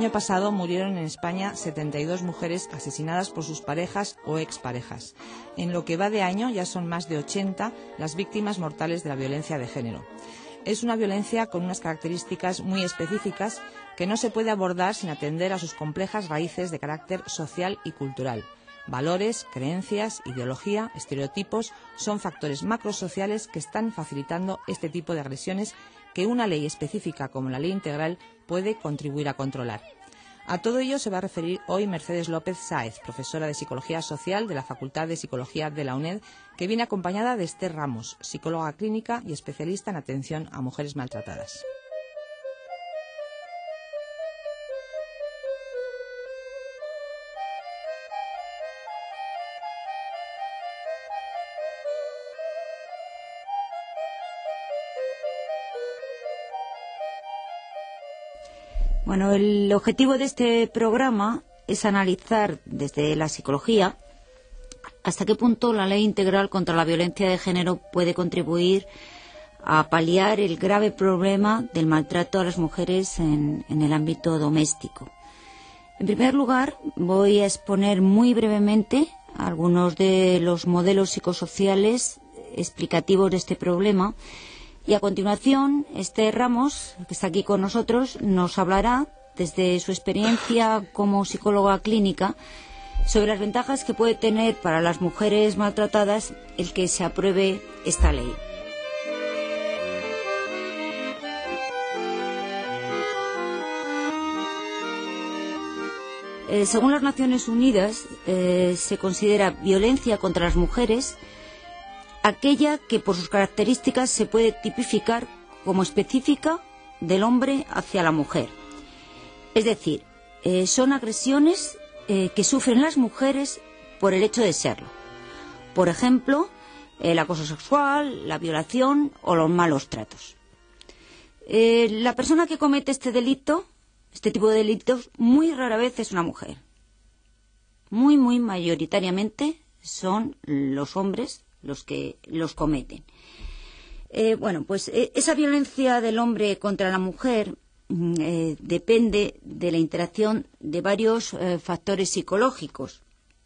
año pasado murieron en España 72 mujeres asesinadas por sus parejas o exparejas. En lo que va de año ya son más de 80 las víctimas mortales de la violencia de género. Es una violencia con unas características muy específicas que no se puede abordar sin atender a sus complejas raíces de carácter social y cultural. Valores, creencias, ideología, estereotipos son factores macrosociales que están facilitando este tipo de agresiones que una ley específica como la Ley Integral puede contribuir a controlar. A todo ello se va a referir hoy Mercedes López Sáez, profesora de Psicología Social de la Facultad de Psicología de la UNED, que viene acompañada de Esther Ramos, psicóloga clínica y especialista en atención a mujeres maltratadas. Bueno, el objetivo de este programa es analizar desde la psicología hasta qué punto la Ley Integral contra la Violencia de Género puede contribuir a paliar el grave problema del maltrato a las mujeres en el ámbito doméstico. En primer lugar, voy a exponer muy brevemente algunos de los modelos psicosociales explicativos de este problema. Y a continuación, Esther Ramos, que está aquí con nosotros, nos hablará desde su experiencia como psicóloga clínica sobre las ventajas que puede tener para las mujeres maltratadas el que se apruebe esta ley. Según las Naciones Unidas, se considera violencia contra las mujeres aquella que por sus características se puede tipificar como específica del hombre hacia la mujer. Es decir, son agresiones que sufren las mujeres por el hecho de serlo. Por ejemplo, el acoso sexual, la violación o los malos tratos. La persona que comete este tipo de delitos, muy rara vez es una mujer. Muy mayoritariamente son los hombres los que los cometen. Esa violencia del hombre contra la mujer depende de la interacción de varios factores psicológicos.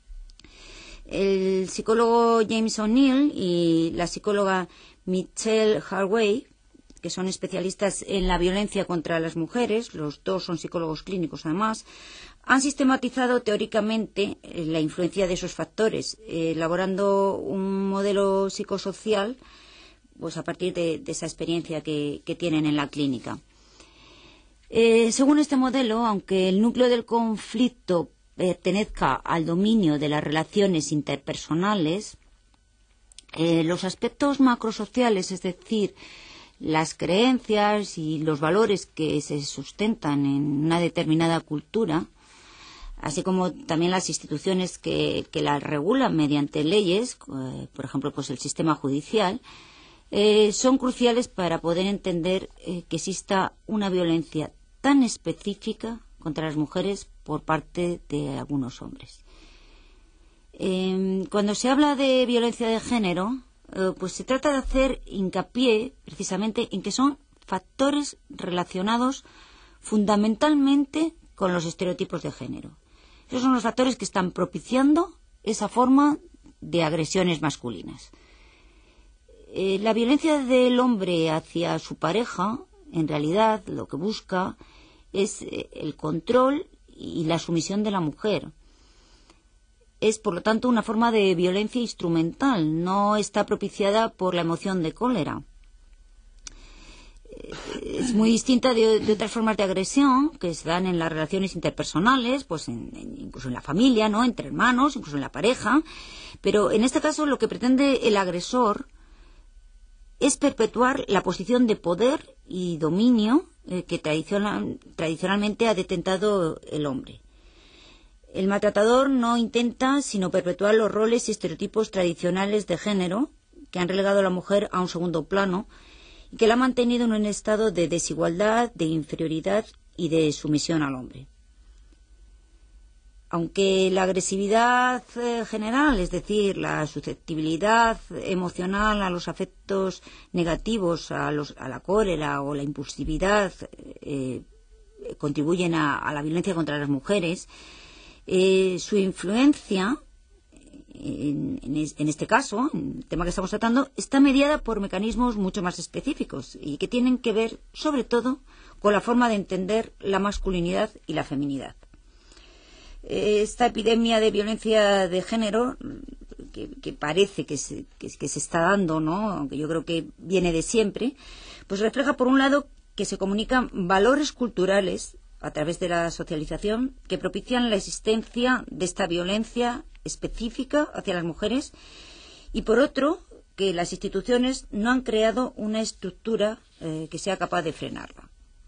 El psicólogo James O'Neill y la psicóloga Michelle Harvey, que son especialistas en la violencia contra las mujeres, los dos son psicólogos clínicos además, han sistematizado teóricamente la influencia de esos factores, elaborando un modelo psicosocial pues a partir de esa experiencia que tienen en la clínica. Según este modelo, aunque el núcleo del conflicto pertenezca al dominio de las relaciones interpersonales, los aspectos macrosociales, es decir, las creencias y los valores que se sustentan en una determinada cultura, así como también las instituciones que las regulan mediante leyes, por ejemplo, pues el sistema judicial, son cruciales para poder entender que exista una violencia tan específica contra las mujeres por parte de algunos hombres. Cuando se habla de violencia de género, pues se trata de hacer hincapié precisamente en que son factores relacionados fundamentalmente con los estereotipos de género. Esos son los factores que están propiciando esa forma de agresiones masculinas. La violencia del hombre hacia su pareja, en realidad, lo que busca es el control y la sumisión de la mujer. Es, por lo tanto, una forma de violencia instrumental, no está propiciada por la emoción de cólera. Es muy distinta de otras formas de agresión que se dan en las relaciones interpersonales, pues incluso en la familia, ¿no?, entre hermanos, incluso en la pareja. Pero en este caso lo que pretende el agresor es perpetuar la posición de poder y dominio que tradicionalmente ha detentado el hombre. El maltratador no intenta sino perpetuar los roles y estereotipos tradicionales de género que han relegado a la mujer a un segundo plano y que la han mantenido en un estado de desigualdad, de inferioridad y de sumisión al hombre. Aunque la agresividad general, es decir, la susceptibilidad emocional a los afectos negativos, a la cólera o la impulsividad, contribuyen a la violencia contra las mujeres, su influencia, en este caso, en el tema que estamos tratando, está mediada por mecanismos mucho más específicos y que tienen que ver, sobre todo, con la forma de entender la masculinidad y la feminidad. Esta epidemia de violencia de género, que parece que se está dando, ¿no?, aunque yo creo que viene de siempre, pues refleja, por un lado, que se comunican valores culturales a través de la socialización que propician la existencia de esta violencia específica hacia las mujeres, y por otro, que las instituciones no han creado una estructura que sea capaz de frenarla.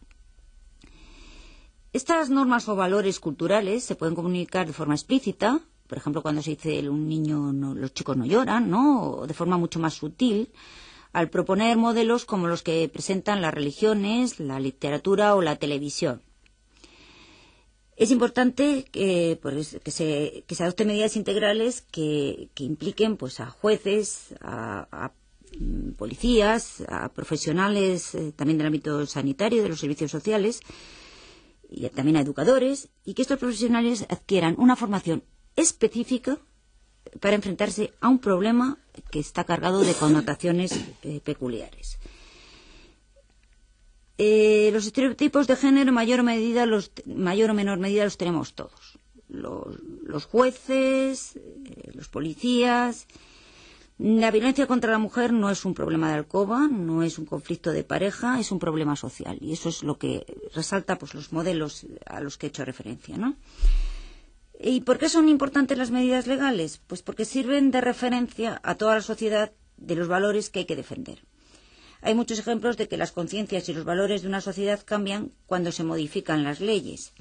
Estas normas o valores culturales se pueden comunicar de forma explícita, por ejemplo, cuando se dice un niño, los chicos no lloran, ¿no?, o de forma mucho más sutil, al proponer modelos como los que presentan las religiones, la literatura o la televisión. Es importante que se adopten medidas integrales que impliquen, pues, a jueces, a policías, a profesionales también del ámbito sanitario, de los servicios sociales, y también a educadores, y que estos profesionales adquieran una formación específica para enfrentarse a un problema que está cargado de connotaciones peculiares. Los estereotipos de género en mayor o menor medida los tenemos todos. Los jueces, los policías. La violencia contra la mujer no es un problema de alcoba, no es un conflicto de pareja, es un problema social. Y eso es lo que resalta, pues, los modelos a los que he hecho referencia, ¿no? ¿Y por qué son importantes las medidas legales? Pues porque sirven de referencia a toda la sociedad de los valores que hay que defender. Hay muchos ejemplos de que las conciencias y los valores de una sociedad cambian cuando se modifican las leyes.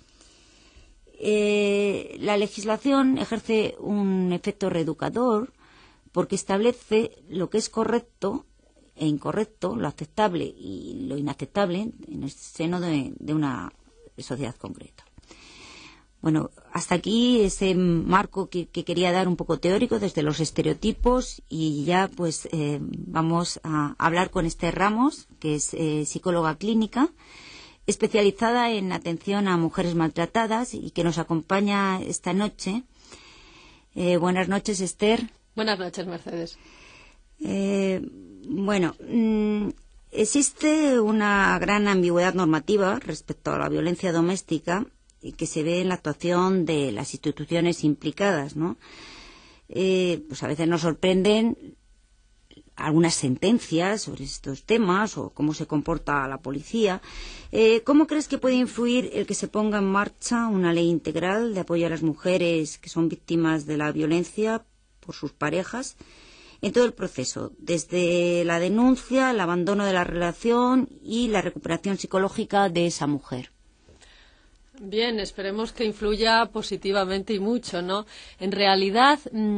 La legislación ejerce un efecto reeducador porque establece lo que es correcto e incorrecto, lo aceptable y lo inaceptable en el seno de una sociedad concreta. Bueno, hasta aquí ese marco que quería dar un poco teórico desde los estereotipos, y ya pues vamos a hablar con Esther Ramos, que es psicóloga clínica, especializada en atención a mujeres maltratadas y que nos acompaña esta noche. Buenas noches, Esther. Buenas noches, Mercedes. Existe una gran ambigüedad normativa respecto a la violencia doméstica que se ve en la actuación de las instituciones implicadas, ¿no? Pues a veces nos sorprenden algunas sentencias sobre estos temas o cómo se comporta la policía. ¿Cómo crees que puede influir el que se ponga en marcha una ley integral de apoyo a las mujeres que son víctimas de la violencia por sus parejas en todo el proceso, desde la denuncia, el abandono de la relación y la recuperación psicológica de esa mujer? Bien, esperemos que influya positivamente y mucho, ¿no? En realidad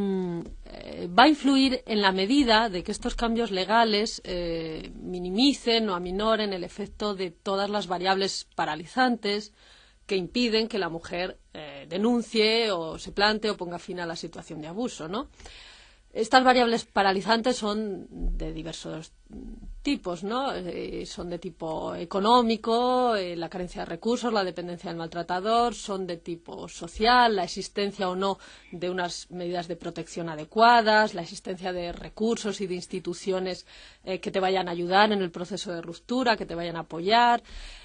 va a influir en la medida de que estos cambios legales minimicen o aminoren el efecto de todas las variables paralizantes que impiden que la mujer denuncie o se plantee o ponga fin a la situación de abuso, ¿no? Estas variables paralizantes son de diversos tipos, ¿no? Son de tipo económico, la carencia de recursos, la dependencia del maltratador, son de tipo social, la existencia o no de unas medidas de protección adecuadas, la existencia de recursos y de instituciones que te vayan a ayudar en el proceso de ruptura, que te vayan a apoyar,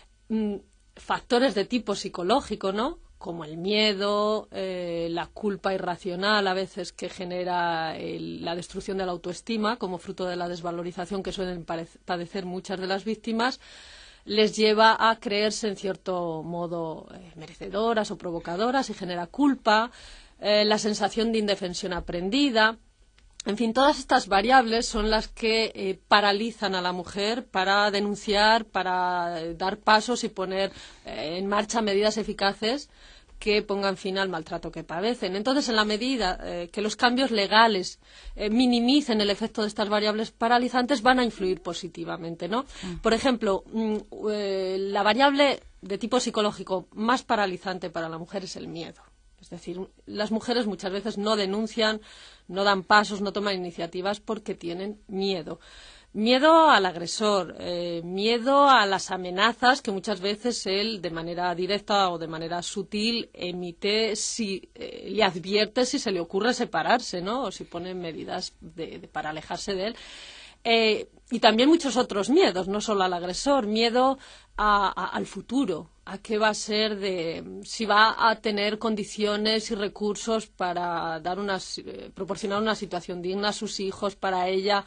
factores de tipo psicológico, ¿no?, como el miedo, la culpa irracional a veces que genera la destrucción de la autoestima como fruto de la desvalorización que suelen padecer muchas de las víctimas, les lleva a creerse en cierto modo merecedoras o provocadoras y genera culpa, la sensación de indefensión aprendida. En fin, todas estas variables son las que paralizan a la mujer para denunciar, para dar pasos y poner en marcha medidas eficaces que pongan fin al maltrato que padecen. Entonces, en la medida que los cambios legales minimicen el efecto de estas variables paralizantes, van a influir positivamente, ¿no? Por ejemplo, la variable de tipo psicológico más paralizante para la mujer es el miedo. Es decir, las mujeres muchas veces no denuncian, no dan pasos, no toman iniciativas porque tienen miedo. Miedo al agresor, miedo a las amenazas que muchas veces él, de manera directa o de manera sutil, emite si le advierte si se le ocurre separarse, ¿no? O si pone medidas para alejarse de él. Y también muchos otros miedos, no solo al agresor, miedo al futuro, a qué va a ser si va a tener condiciones y recursos para proporcionar una situación digna a sus hijos, para ella.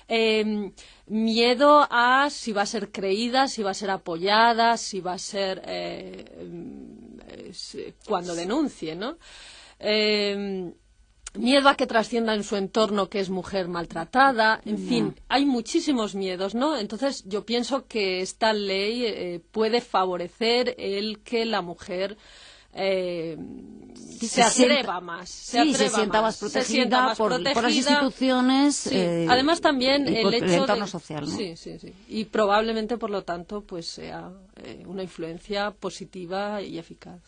Miedo a si va a ser creída, si va a ser apoyada, si va a ser cuando denuncie, ¿no? Miedo a que trascienda en su entorno que es mujer maltratada, en fin, hay muchísimos miedos, ¿no? Entonces yo pienso que esta ley puede favorecer el que la mujer se atreva más, se sienta más protegida por las instituciones, sí. Además también el hecho del entorno social, ¿no? Sí. Y probablemente por lo tanto pues sea una influencia positiva y eficaz.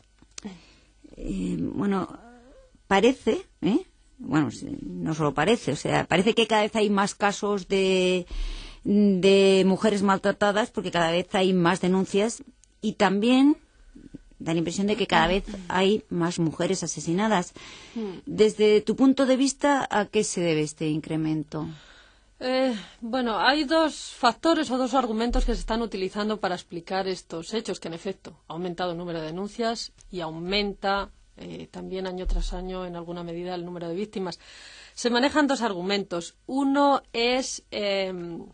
Bueno, parece, bueno, no solo parece, o sea, parece que cada vez hay más casos de mujeres maltratadas porque cada vez hay más denuncias y también da la impresión de que cada vez hay más mujeres asesinadas. Desde tu punto de vista, ¿a qué se debe este incremento? Bueno, hay dos factores o dos argumentos que se están utilizando para explicar estos hechos, que en efecto ha aumentado el número de denuncias y aumenta también año tras año en alguna medida el número de víctimas. Se manejan dos argumentos. Uno es el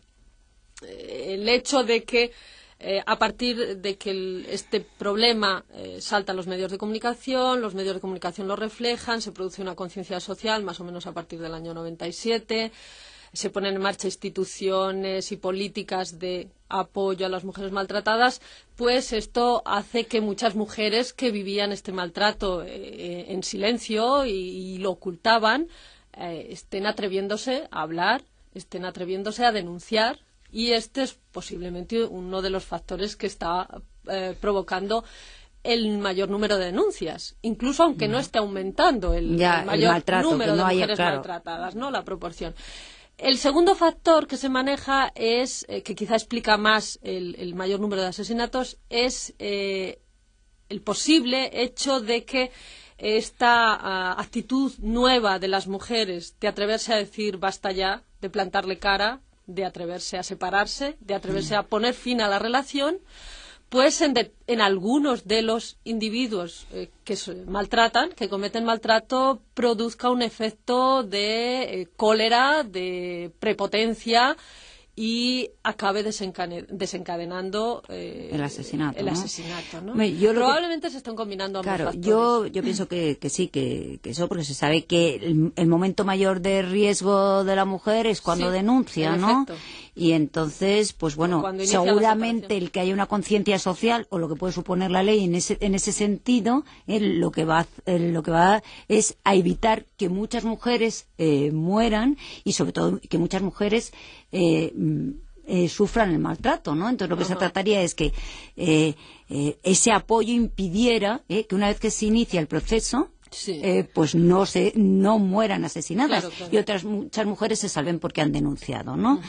hecho de que a partir de que este problema salta a los medios de comunicación lo reflejan, se produce una conciencia social más o menos a partir del año 97, se ponen en marcha instituciones y políticas de apoyo a las mujeres maltratadas, pues esto hace que muchas mujeres que vivían este maltrato en silencio y lo ocultaban, estén atreviéndose a hablar, estén atreviéndose a denunciar. Y este es posiblemente uno de los factores que está provocando el mayor número de denuncias, incluso aunque no esté aumentando el mayor número de mujeres maltratadas, ¿no? La proporción. El segundo factor que se maneja es, que quizá explica más el mayor número de asesinatos, es el posible hecho de que esta actitud nueva de las mujeres de atreverse a decir basta ya, de plantarle cara, de atreverse a separarse, de atreverse a poner fin a la relación, pues en algunos de los individuos que maltratan, que cometen maltrato, produzca un efecto de cólera, de prepotencia y acabe desencadenando el asesinato, ¿no? Probablemente se están combinando ambos factores. Yo pienso que sí, que eso, porque se sabe que el momento mayor de riesgo de la mujer es cuando denuncia, ¿no? Efecto. Y entonces, pues bueno, seguramente el que haya una conciencia social o lo que puede suponer la ley en ese sentido, lo que va es a evitar que muchas mujeres mueran y sobre todo que muchas mujeres sufran el maltrato, ¿no? Entonces lo que se trataría es que ese apoyo impidiera que una vez que se inicia el proceso, pues no mueran asesinadas, claro. Y muchas mujeres se salven porque han denunciado, ¿no?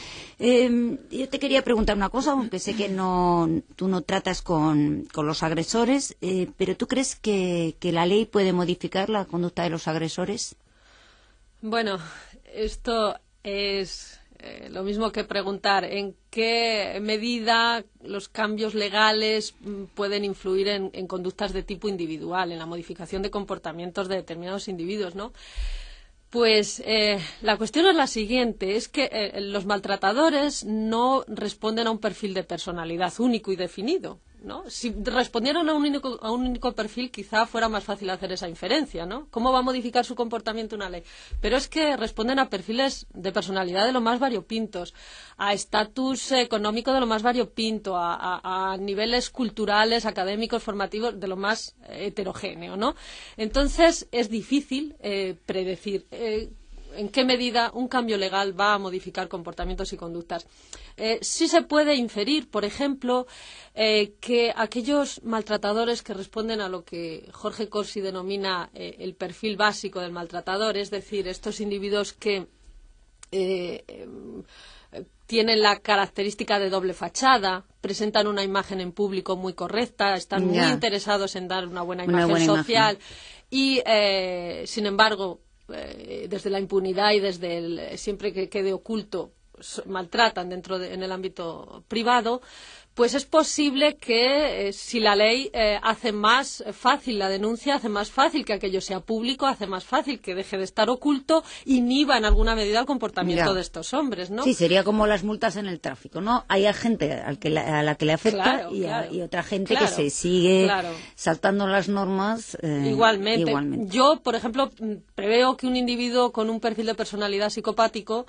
Yo te quería preguntar una cosa, aunque sé que tú no tratas con los agresores, pero ¿tú crees que la ley puede modificar la conducta de los agresores? Bueno, esto es lo mismo que preguntar en qué medida los cambios legales pueden influir en conductas de tipo individual, en la modificación de comportamientos de determinados individuos, ¿no? Pues la cuestión es la siguiente, es que los maltratadores no responden a un perfil de personalidad único y definido, ¿no? Si respondieran a un único perfil, quizá fuera más fácil hacer esa inferencia, ¿no? ¿Cómo va a modificar su comportamiento una ley? Pero es que responden a perfiles de personalidad de lo más variopintos, a estatus económico de lo más variopinto, a niveles culturales, académicos, formativos de lo más heterogéneo, ¿no? Entonces es difícil predecir en qué medida un cambio legal va a modificar comportamientos y conductas. Sí se puede inferir, por ejemplo, que aquellos maltratadores que responden a lo que Jorge Corsi denomina el perfil básico del maltratador, es decir, estos individuos que tienen la característica de doble fachada, presentan una imagen en público muy correcta, están muy interesados en dar una buena imagen social y, sin embargo, desde la impunidad y desde siempre que quede oculto, maltratan en el ámbito privado, pues es posible que si la ley hace más fácil la denuncia, hace más fácil que aquello sea público, hace más fácil que deje de estar oculto, inhiba en alguna medida el comportamiento de estos hombres, ¿no? Sí, sería como las multas en el tráfico, ¿no? Hay gente a la que le afecta y otra gente que se sigue saltando las normas. Igualmente. Yo, por ejemplo, preveo que un individuo con un perfil de personalidad psicopático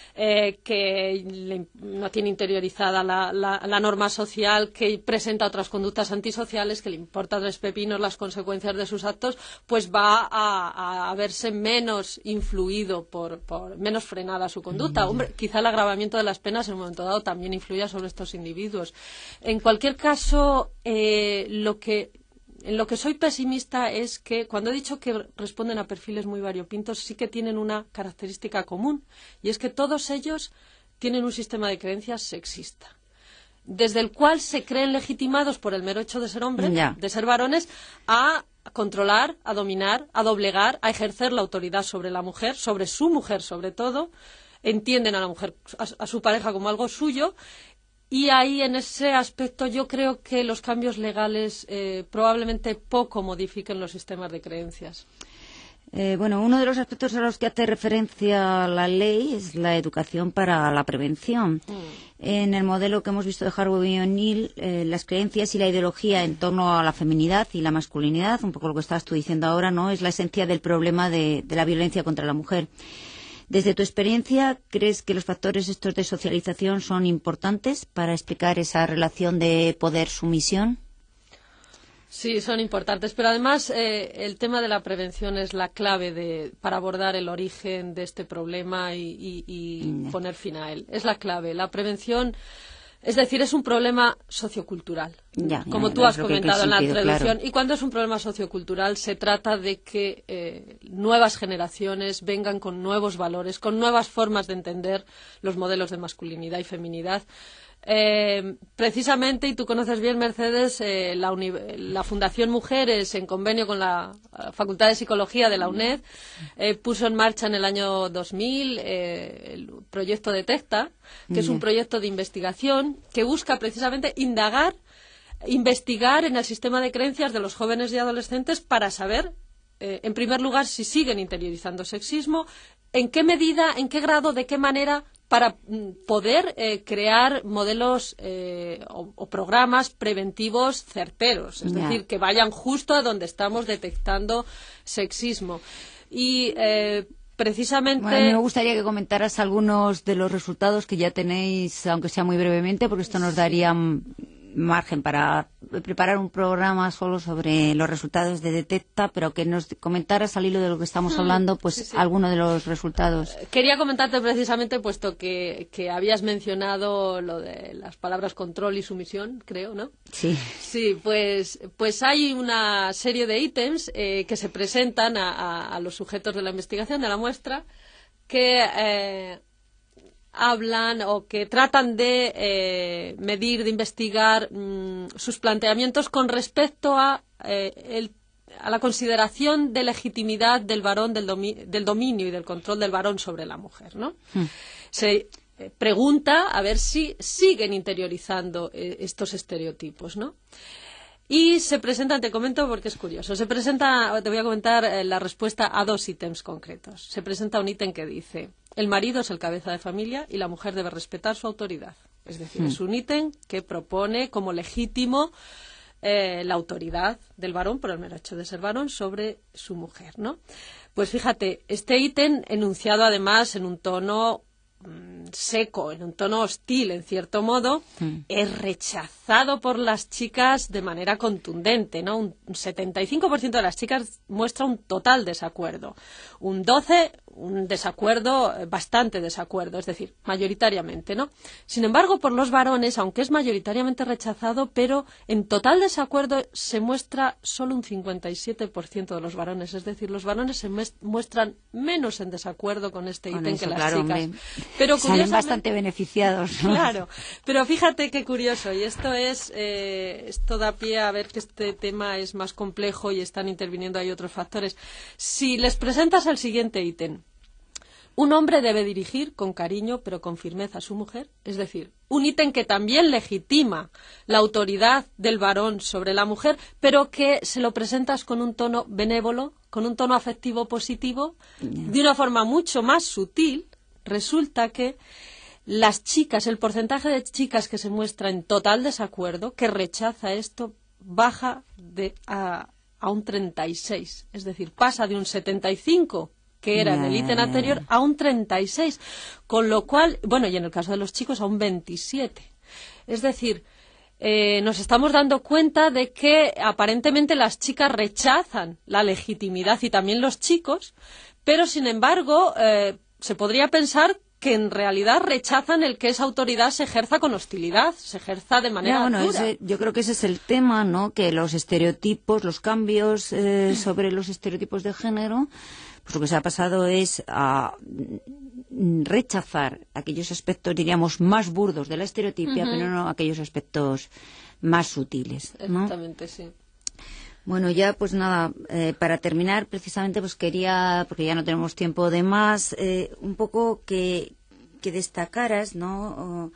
que no tiene interiorizada la norma social, que presenta otras conductas antisociales, que le importa tres pepinos las consecuencias de sus actos, pues va a verse menos influido menos frenada su conducta. Hombre, quizá el agravamiento de las penas en un momento dado también influya sobre estos individuos. En cualquier caso, en lo que soy pesimista es que, cuando he dicho que responden a perfiles muy variopintos, sí que tienen una característica común, y es que todos ellos tienen un sistema de creencias sexista, desde el cual se creen legitimados por el mero hecho de ser hombres, de ser varones, a controlar, a dominar, a doblegar, a ejercer la autoridad sobre la mujer, sobre su mujer sobre todo, entienden a la mujer, a su pareja como algo suyo. Y ahí, en ese aspecto, yo creo que los cambios legales probablemente poco modifiquen los sistemas de creencias. Bueno, uno de los aspectos a los que hace referencia la ley es la educación para la prevención. En el modelo que hemos visto de Harvey y O'Neill, las creencias y la ideología en torno a la feminidad y la masculinidad, un poco lo que estabas tú diciendo ahora, ¿no?, es la esencia del problema de la violencia contra la mujer. Desde tu experiencia, ¿crees que los factores estos de socialización son importantes para explicar esa relación de poder-sumisión? Sí, son importantes, pero además el tema de la prevención es la clave para abordar el origen de este problema y poner fin a él. Es la clave. La prevención, es decir, es un problema sociocultural, como tú has comentado en la introducción. Y cuando es un problema sociocultural, se trata de que nuevas generaciones vengan con nuevos valores, con nuevas formas de entender los modelos de masculinidad y feminidad. Precisamente, y tú conoces bien, Mercedes, la Fundación Mujeres, en convenio con la Facultad de Psicología de la UNED, puso en marcha en el año 2000 el proyecto Detecta, que es un proyecto de investigación que busca precisamente investigar en el sistema de creencias de los jóvenes y adolescentes para saber, en primer lugar, si siguen interiorizando sexismo, en qué medida, en qué grado, de qué manera, para poder crear modelos o programas preventivos certeros, es decir, que vayan justo a donde estamos detectando sexismo. Y precisamente... Bueno, a mí me gustaría que comentaras algunos de los resultados que ya tenéis, aunque sea muy brevemente, porque esto nos daría margen para preparar un programa solo sobre los resultados de Detecta, pero que nos comentaras, al hilo de lo que estamos hablando, pues alguno de los resultados. Quería comentarte precisamente, puesto que habías mencionado lo de las palabras control y sumisión, creo, ¿no? Sí. Sí, pues hay una serie de ítems que se presentan a los sujetos de la investigación, de la muestra, que hablan o que tratan de medir, de investigar sus planteamientos con respecto a la consideración de legitimidad del varón, del dominio y del control del varón sobre la mujer, ¿no? Se pregunta a ver si siguen interiorizando estos estereotipos, ¿no? Y se presenta, te comento porque es curioso, te voy a comentar la respuesta a dos ítems concretos. Se presenta un ítem que dice: el marido es el cabeza de familia y la mujer debe respetar su autoridad. Es decir, es un ítem que propone como legítimo la autoridad del varón, por el mero hecho de ser varón, sobre su mujer, ¿no? Pues fíjate, este ítem, enunciado además en un tono seco, en un tono hostil, en cierto modo, es rechazado por las chicas de manera contundente, ¿no? Un 75% de las chicas muestra un total desacuerdo. Un 12% un desacuerdo, bastante desacuerdo, es decir, mayoritariamente, ¿no? Sin embargo, por los varones, aunque es mayoritariamente rechazado, pero en total desacuerdo se muestra solo un 57% de los varones, es decir, los varones se muestran menos en desacuerdo con este ítem que las chicas. Pero salen bastante beneficiados, ¿no? Claro, pero fíjate qué curioso, y esto da pie a ver que este tema es más complejo y están interviniendo ahí otros factores. Si les presentas el siguiente ítem: un hombre debe dirigir con cariño pero con firmeza a su mujer, es decir, un ítem que también legitima la autoridad del varón sobre la mujer, pero que se lo presentas con un tono benévolo, con un tono afectivo positivo, de una forma mucho más sutil. Resulta que las chicas, el porcentaje de chicas que se muestra en total desacuerdo, que rechaza esto, baja a un 36, es decir, pasa de un 75 que era en el ítem anterior a un 36, con lo cual, bueno, y en el caso de los chicos a un 27. Es decir, nos estamos dando cuenta de que aparentemente las chicas rechazan la legitimidad y también los chicos, pero sin embargo se podría pensar que en realidad rechazan el que esa autoridad se ejerza con hostilidad, se ejerza de manera dura. Yo creo que ese es el tema, ¿no? Que los estereotipos, los cambios sobre los estereotipos de género, pues lo que se ha pasado es a rechazar aquellos aspectos, diríamos, más burdos de la estereotipia, pero no aquellos aspectos más sutiles, ¿no? Exactamente, sí. Bueno, ya pues nada, para terminar precisamente pues quería, porque ya no tenemos tiempo de más, un poco que destacaras, ¿no?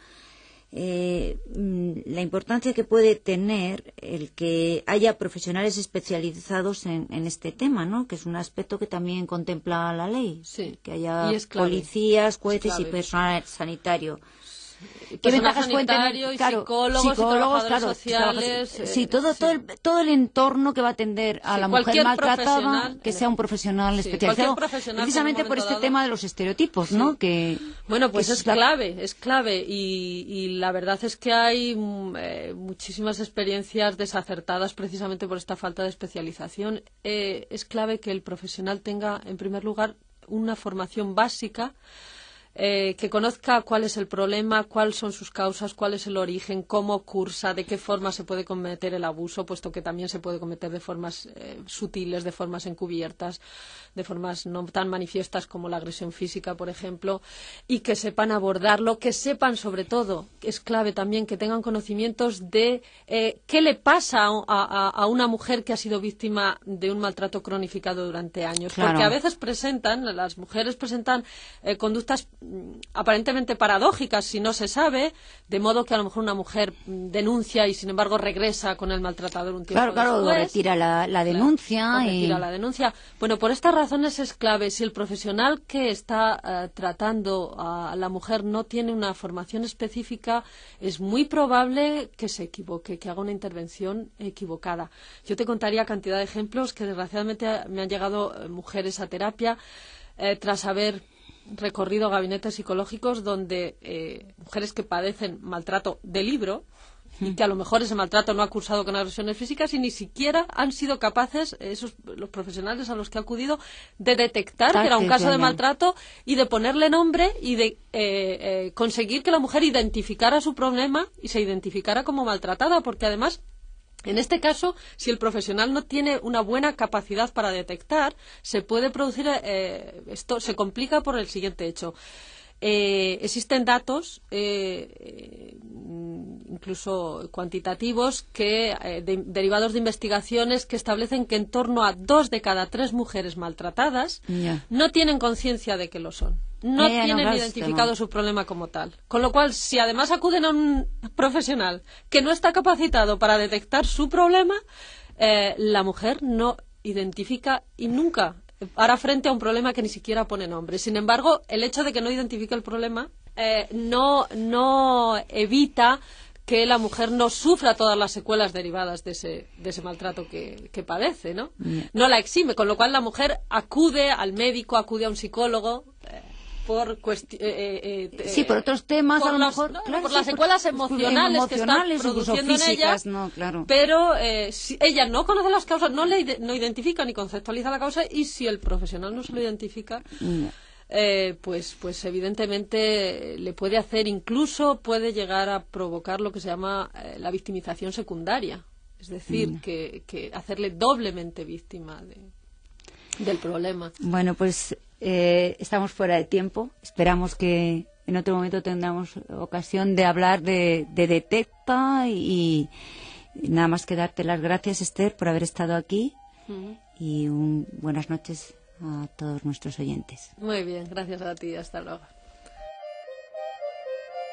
La importancia que puede tener el que haya profesionales especializados en este tema, ¿no? Que es un aspecto que también contempla la ley. Sí. Que haya policías, jueces y personal sanitario. ¿Qué ventajas pueden tener? Claro, psicólogos, trabajadores sociales. Sí, todo el entorno que va a atender a la mujer maltratada, que sea un profesional especializado, precisamente por este tema de los estereotipos, ¿no? Bueno, pues es clave, y la verdad es que hay muchísimas experiencias desacertadas precisamente por esta falta de especialización. Es clave que el profesional tenga, en primer lugar, una formación básica, que conozca cuál es el problema, cuáles son sus causas, cuál es el origen, cómo cursa, de qué forma se puede cometer el abuso, puesto que también se puede cometer de formas sutiles, de formas encubiertas, de formas no tan manifiestas como la agresión física, por ejemplo, y que sepan abordarlo, que sepan sobre todo, es clave también, que tengan conocimientos de qué le pasa a una mujer que ha sido víctima de un maltrato cronificado durante años, porque a veces las mujeres presentan conductas aparentemente paradójicas si no se sabe, de modo que a lo mejor una mujer denuncia y sin embargo regresa con el maltratador un tiempo después. Retira la denuncia. Retira la denuncia. Bueno, por estas razones es clave. Si el profesional que está tratando a la mujer no tiene una formación específica, es muy probable que se equivoque, que haga una intervención equivocada. Yo te contaría cantidad de ejemplos que desgraciadamente me han llegado mujeres a terapia tras haber recorrido gabinetes psicológicos donde mujeres que padecen maltrato de libro y que a lo mejor ese maltrato no ha cursado con agresiones físicas y ni siquiera han sido capaces, los profesionales a los que ha acudido, de detectar que era un caso de maltrato y de ponerle nombre y de conseguir que la mujer identificara su problema y se identificara como maltratada, porque además, en este caso, si el profesional no tiene una buena capacidad para detectar, se puede producir, esto se complica por el siguiente hecho. Existen datos, incluso cuantitativos, derivados de investigaciones que establecen que en torno a 2 de cada 3 mujeres maltratadas no tienen conciencia de que lo son. No tienen identificado su problema como tal. Con lo cual, si además acuden a un profesional que no está capacitado para detectar su problema, la mujer no identifica y nunca hará frente a un problema que ni siquiera pone nombre. Sin embargo, el hecho de que no identifique el problema no evita que la mujer no sufra todas las secuelas derivadas de ese maltrato que padece, ¿no? No la exime, con lo cual la mujer acude al médico, acude a un psicólogo por otros temas, a lo mejor, por las secuelas emocionales que están produciendo físicas, en ella, pero si ella no conoce las causas, no identifica ni conceptualiza la causa, y si el profesional no se lo identifica, pues evidentemente le puede hacer, incluso puede llegar a provocar lo que se llama la victimización secundaria, es decir, que hacerle doblemente víctima del problema. Bueno, pues estamos fuera de tiempo. Esperamos que en otro momento tengamos ocasión de hablar de Detecta y nada más que darte las gracias, Esther, por haber estado aquí y buenas noches a todos nuestros oyentes. Muy bien, gracias a ti, hasta luego.